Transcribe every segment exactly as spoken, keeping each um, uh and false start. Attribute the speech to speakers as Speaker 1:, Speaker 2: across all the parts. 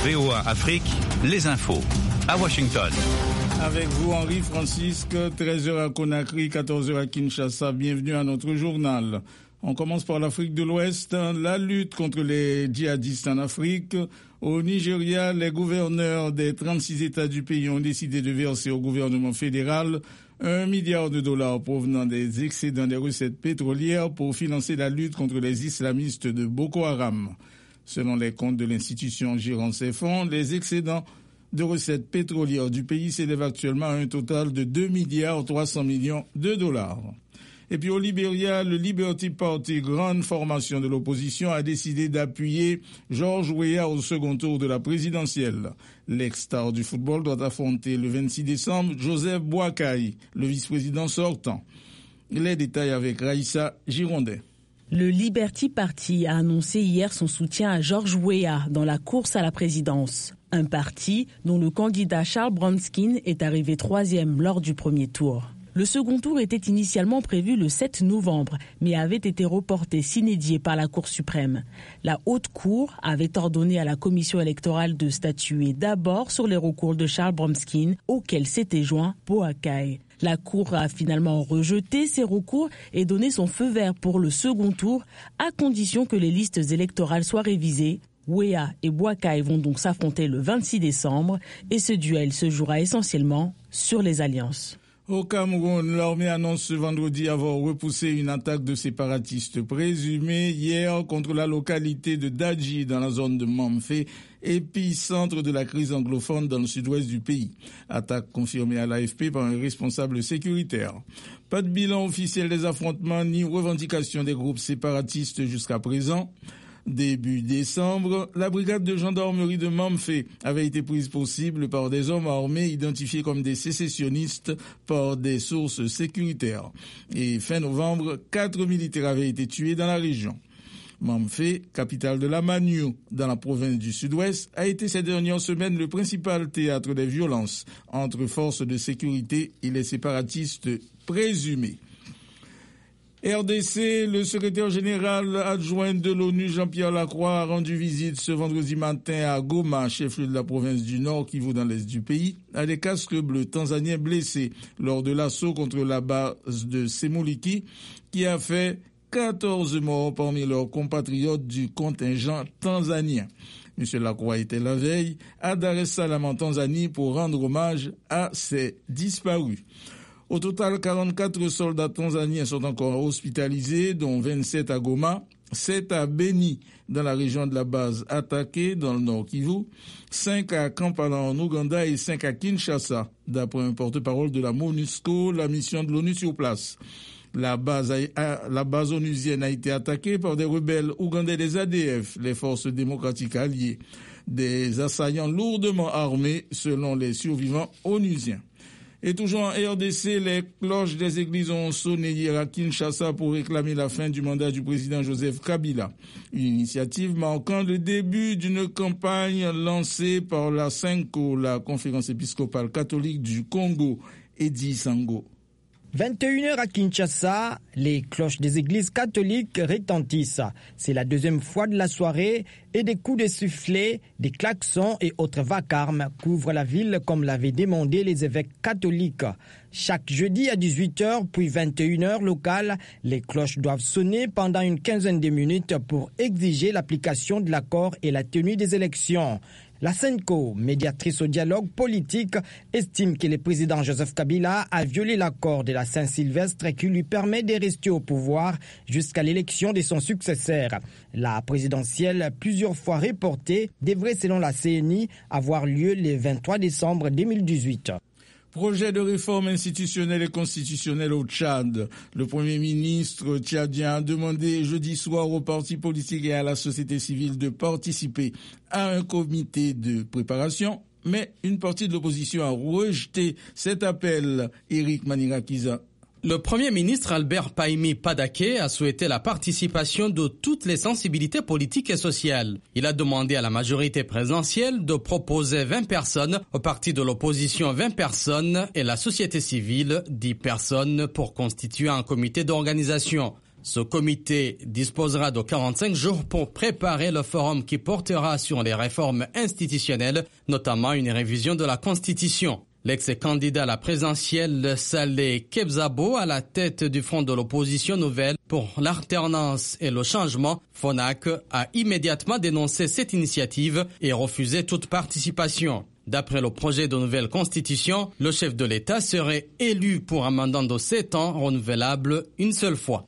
Speaker 1: V O A Afrique, les infos. À Washington.
Speaker 2: Avec vous, Henri Francisque, treize heures à Conakry, quatorze heures à Kinshasa. Bienvenue à notre journal. On commence par l'Afrique de l'Ouest. La lutte contre les djihadistes en Afrique. Au Nigeria, les gouverneurs des trente-six États du pays ont décidé de verser au gouvernement fédéral un milliard de dollars provenant des excédents des recettes pétrolières pour financer la lutte contre les islamistes de Boko Haram. Selon les comptes de l'institution gérant ces fonds, les excédents de recettes pétrolières du pays s'élèvent actuellement à un total de deux milliards trois cents millions de dollars. Et puis au Libéria, le Liberty Party, grande formation de l'opposition, a décidé d'appuyer George Weah au second tour de la présidentielle. L'ex-star du football doit affronter le vingt-six décembre Joseph Boakai, le vice-président sortant. Les détails avec Raïssa Girondet.
Speaker 3: Le Liberty Party a annoncé hier son soutien à George Weah dans la course à la présidence. Un parti dont le candidat Charles Branskin est arrivé troisième lors du premier tour. Le second tour était initialement prévu le sept novembre, mais avait été reporté sine die par la Cour suprême. La Haute Cour avait ordonné à la commission électorale de statuer d'abord sur les recours de Charles Branskin, auquel s'était joint Boakai. La Cour a finalement rejeté ces recours et donné son feu vert pour le second tour, à condition que les listes électorales soient révisées. Weah et Boakai vont donc s'affronter le vingt-six décembre et ce duel se jouera essentiellement sur les alliances.
Speaker 2: Au Cameroun, l'armée annonce ce vendredi avoir repoussé une attaque de séparatistes présumés hier contre la localité de Dadji dans la zone de Mamfé, épicentre de la crise anglophone dans le sud-ouest du pays. Attaque confirmée à l'A F P par un responsable sécuritaire. Pas de bilan officiel des affrontements ni revendication des groupes séparatistes jusqu'à présent. Début décembre, la brigade de gendarmerie de Mamfé avait été prise pour cible par des hommes armés identifiés comme des sécessionnistes par des sources sécuritaires. Et fin novembre, quatre militaires avaient été tués dans la région. Mamfé, capitale de la Maniou, dans la province du Sud-Ouest, a été ces dernières semaines le principal théâtre des violences entre forces de sécurité et les séparatistes présumés. R D C, le secrétaire général adjoint de l'ONU Jean-Pierre Lacroix a rendu visite ce vendredi matin à Goma, chef-lieu de la province du Nord, Kivu dans l'est du pays, à des casques bleus tanzaniens blessés lors de l'assaut contre la base de Semuliki qui a fait quatorze morts parmi leurs compatriotes du contingent tanzanien. M. Lacroix était la veille à Dar es Salaam en Tanzanie pour rendre hommage à ces disparus. Au total, quarante-quatre soldats tanzaniens sont encore hospitalisés, dont vingt-sept à Goma, sept à Beni, dans la région de la base attaquée, dans le nord Kivu, cinq à Kampala en Ouganda et cinq à Kinshasa, d'après un porte-parole de la MONUSCO, la mission de l'ONU sur place. La base, a, la base onusienne a été attaquée par des rebelles ougandais des A D F, les forces démocratiques alliées, des assaillants lourdement armés, selon les survivants onusiens. Et toujours en R D C, les cloches des églises ont sonné hier à Kinshasa pour réclamer la fin du mandat du président Joseph Kabila. Une initiative marquant le début d'une campagne lancée par la CENCO, la conférence épiscopale catholique du Congo, Eddy Sango.
Speaker 4: vingt et une heures à Kinshasa, les cloches des églises catholiques retentissent. C'est la deuxième fois de la soirée et des coups de sifflet, des klaxons et autres vacarmes couvrent la ville comme l'avaient demandé les évêques catholiques. Chaque jeudi à dix-huit heures puis vingt et une heures locales, les cloches doivent sonner pendant une quinzaine de minutes pour exiger l'application de l'accord et la tenue des élections. La CENCO, médiatrice au dialogue politique, estime que le président Joseph Kabila a violé l'accord de la Saint-Sylvestre qui lui permet de rester au pouvoir jusqu'à l'élection de son successeur. La présidentielle, plusieurs fois reportée, devrait selon la C N I avoir lieu le vingt-trois décembre deux mille dix-huit.
Speaker 2: Projet de réforme institutionnelle et constitutionnelle au Tchad. Le Premier ministre tchadien a demandé jeudi soir aux partis politiques et à la société civile de participer à un comité de préparation, mais une partie de l'opposition a rejeté cet appel. Éric Manirakiza.
Speaker 5: Le Premier ministre Albert Pahimi Padaké a souhaité la participation de toutes les sensibilités politiques et sociales. Il a demandé à la majorité présidentielle de proposer vingt personnes, au parti de l'opposition vingt personnes et la société civile dix personnes pour constituer un comité d'organisation. Ce comité disposera de quarante-cinq jours pour préparer le forum qui portera sur les réformes institutionnelles, notamment une révision de la Constitution. L'ex-candidat à la présidentielle Saleh Kebzabo, à la tête du front de l'opposition nouvelle pour l'alternance et le changement, FONAC, a immédiatement dénoncé cette initiative et refusé toute participation. D'après le projet de nouvelle constitution, le chef de l'État serait élu pour un mandat de sept ans renouvelable une seule fois.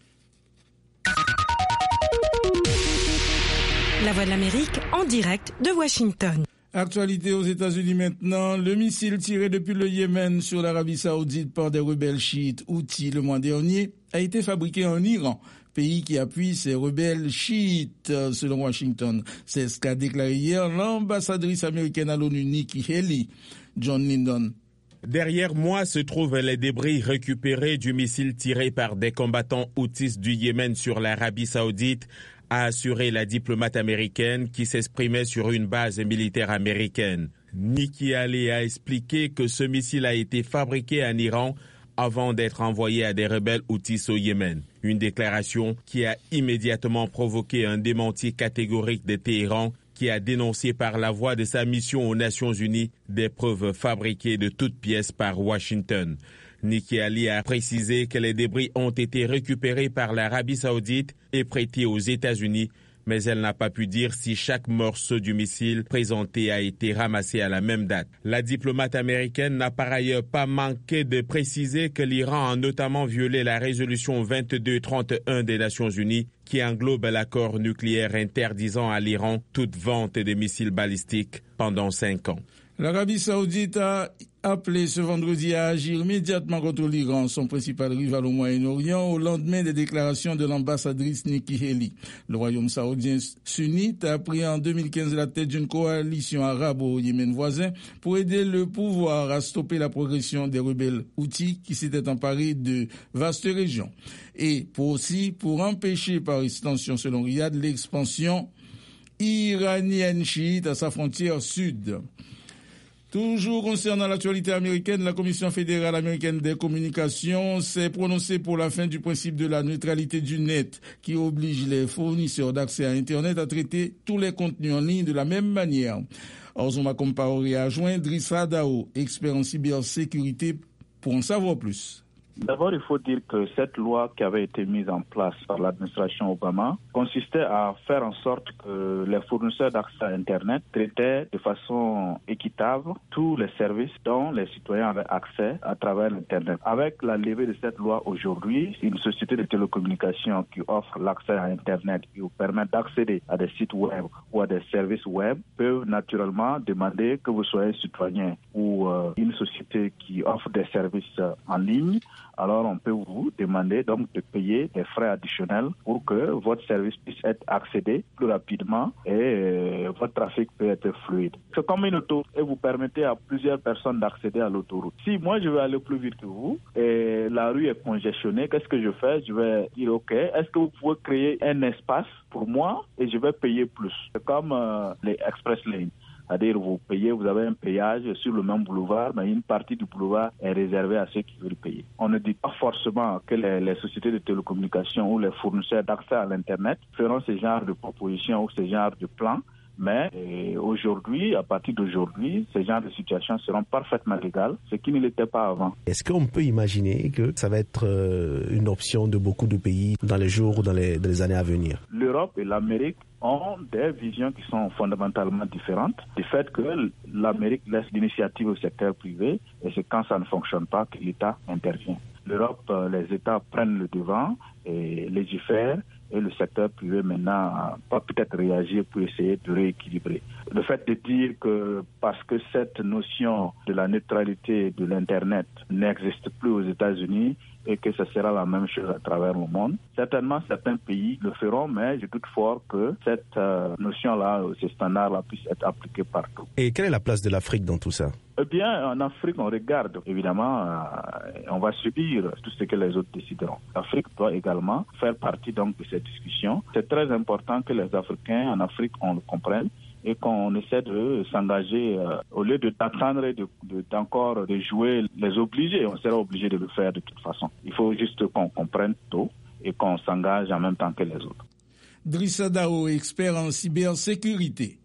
Speaker 6: La Voix de l'Amérique en direct de Washington.
Speaker 2: Actualité aux États-Unis maintenant. Le missile tiré depuis le Yémen sur l'Arabie Saoudite par des rebelles chiites Houthis le mois dernier a été fabriqué en Iran, pays qui appuie ces rebelles chiites, selon Washington. C'est ce qu'a déclaré hier l'ambassadrice américaine à l'ONU, Nikki Haley. John Lyndon.
Speaker 7: Derrière moi se trouvent les débris récupérés du missile tiré par des combattants houthis du Yémen sur l'Arabie Saoudite, a assuré la diplomate américaine qui s'exprimait sur une base militaire américaine. Nikki Haley a expliqué que ce missile a été fabriqué en Iran avant d'être envoyé à des rebelles houthis au Yémen. Une déclaration qui a immédiatement provoqué un démenti catégorique de Téhéran, qui a dénoncé par la voix de sa mission aux Nations Unies des preuves fabriquées de toutes pièces par Washington. Nikki Haley a précisé que les débris ont été récupérés par l'Arabie Saoudite et prêtés aux États-Unis, mais elle n'a pas pu dire si chaque morceau du missile présenté a été ramassé à la même date. La diplomate américaine n'a par ailleurs pas manqué de préciser que l'Iran a notamment violé la résolution vingt-deux trente et un des Nations Unies qui englobe l'accord nucléaire interdisant à l'Iran toute vente de missiles balistiques pendant cinq ans.
Speaker 2: L'Arabie Saoudite a appelé ce vendredi à agir immédiatement contre l'Iran, son principal rival au Moyen-Orient, au lendemain des déclarations de l'ambassadrice Nikki Haley. Le royaume saoudien sunnite a pris en deux mille quinze la tête d'une coalition arabe au Yémen voisin pour aider le pouvoir à stopper la progression des rebelles houthis qui s'étaient emparés de vastes régions. Et pour aussi pour empêcher par extension, selon Riyad, l'expansion iranienne chiite à sa frontière sud. Toujours concernant l'actualité américaine, la Commission fédérale américaine des communications s'est prononcée pour la fin du principe de la neutralité du net qui oblige les fournisseurs d'accès à Internet à traiter tous les contenus en ligne de la même manière. Orzoma Compaoré a joint Drissa Dao, expert en cybersécurité, pour en savoir plus.
Speaker 8: D'abord, il faut dire que cette loi qui avait été mise en place par l'administration Obama consistait à faire en sorte que les fournisseurs d'accès à Internet traitaient de façon équitable tous les services dont les citoyens avaient accès à travers Internet. Avec la levée de cette loi aujourd'hui, une société de télécommunications qui offre l'accès à Internet et vous permet d'accéder à des sites web ou à des services web peut naturellement demander que vous soyez citoyen ou euh, une société qui offre des services euh, en ligne. Alors on peut vous demander donc de payer des frais additionnels pour que votre service puisse être accédé plus rapidement et euh, votre trafic peut être fluide. C'est comme une autoroute et vous permettez à plusieurs personnes d'accéder à l'autoroute. Si moi je veux aller plus vite que vous et la rue est congestionnée, qu'est-ce que je fais? Je vais dire ok, est-ce que vous pouvez créer un espace pour moi et je vais payer plus? C'est comme euh, les express lanes. C'est-à-dire vous payez, vous avez un péage sur le même boulevard, mais une partie du boulevard est réservée à ceux qui veulent payer. On ne dit pas forcément que les, les sociétés de télécommunications ou les fournisseurs d'accès à l'Internet feront ce genre de propositions ou ce genre de plans. Mais euh, aujourd'hui, à partir d'aujourd'hui, ces genres de situations seront parfaitement légales, ce qui ne l'était pas avant.
Speaker 9: Est-ce qu'on peut imaginer que ça va être euh, une option de beaucoup de pays dans les jours ou dans les, dans les années à venir?
Speaker 8: L'Europe et l'Amérique ont des visions qui sont fondamentalement différentes. Du fait que l'Amérique laisse l'initiative au secteur privé et c'est quand ça ne fonctionne pas que l'État intervient. L'Europe, les États prennent le devant et légifèrent et le secteur privé maintenant va peut-être réagir pour essayer de rééquilibrer. Le fait de dire que parce que cette notion de la neutralité de l'Internet n'existe plus aux États-Unis et que ce sera la même chose à travers le monde, certainement certains pays le feront, mais je doute fort que cette euh, notion-là, ces standards-là puissent être appliqués partout.
Speaker 9: Et quelle est la place de l'Afrique dans tout ça?
Speaker 8: Eh bien, en Afrique, on regarde, évidemment, euh, on va subir tout ce que les autres décideront. L'Afrique doit également faire partie donc de cette discussion. C'est très important que les Africains en Afrique, on le comprenne et qu'on essaie de s'engager euh, au lieu de d'attendre et de, de, d'encore de jouer les obligés. On sera obligé de le faire de toute façon. Il faut juste qu'on comprenne tôt et qu'on s'engage en même temps que les autres.
Speaker 2: Drissa Dao, expert en cybersécurité.